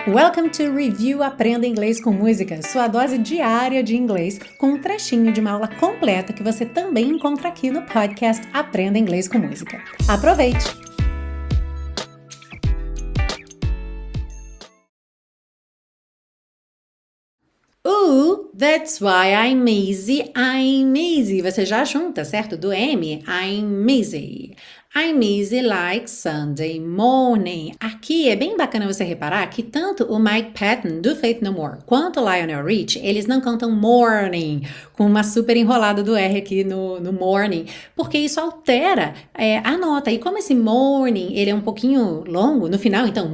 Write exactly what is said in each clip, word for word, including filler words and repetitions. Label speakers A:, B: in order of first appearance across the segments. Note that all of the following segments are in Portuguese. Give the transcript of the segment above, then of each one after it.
A: Welcome to Review Aprenda Inglês com Música, sua dose diária de inglês com um trechinho de uma aula completa que você também encontra aqui no podcast Aprenda Inglês com Música. Aproveite! Ooh, that's why I'm easy, I'm easy. Você já junta, certo? Do M, I'm easy. I'm easy like Sunday morning. Aqui é bem bacana você reparar que tanto o Mike Patton, do Faith No More, quanto o Lionel Rich, eles não cantam morning, com uma super enrolada do R aqui no, no morning, porque isso altera é, a nota. E como esse morning, ele é um pouquinho longo, no final, então,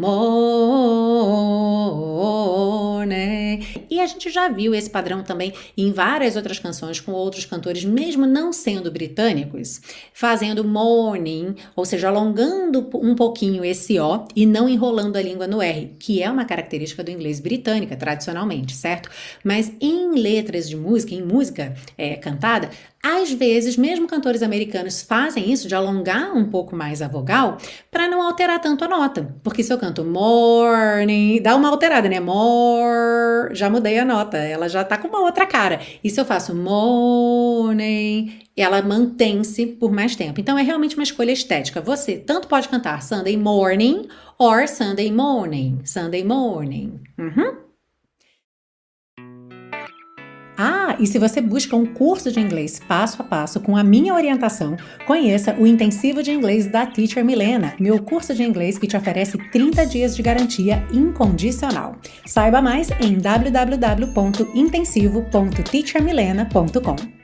A: morning. E a gente já viu esse padrão também em várias outras canções com outros cantores, mesmo não sendo britânicos, fazendo morning, ou seja, alongando um pouquinho esse O e não enrolando a língua no R, que é uma característica do inglês britânica, tradicionalmente, certo? Mas em letras de música, em música é, cantada, às vezes, mesmo cantores americanos fazem isso de alongar um pouco mais a vogal para não alterar tanto a nota. Porque se eu canto morning, dá uma alterada, né? More, já mudei a nota, ela já tá com uma outra cara. E se eu faço morning, ela mantém-se por mais tempo. Então é realmente uma escolha estética. Você tanto pode cantar Sunday morning or Sunday morning. Sunday morning. Uhum. Ah, e se você busca um curso de inglês passo a passo com a minha orientação, conheça o Intensivo de Inglês da Teacher Milena, meu curso de inglês que te oferece trinta dias de garantia incondicional. Saiba mais em w w w ponto intensivo ponto teacher milena ponto com.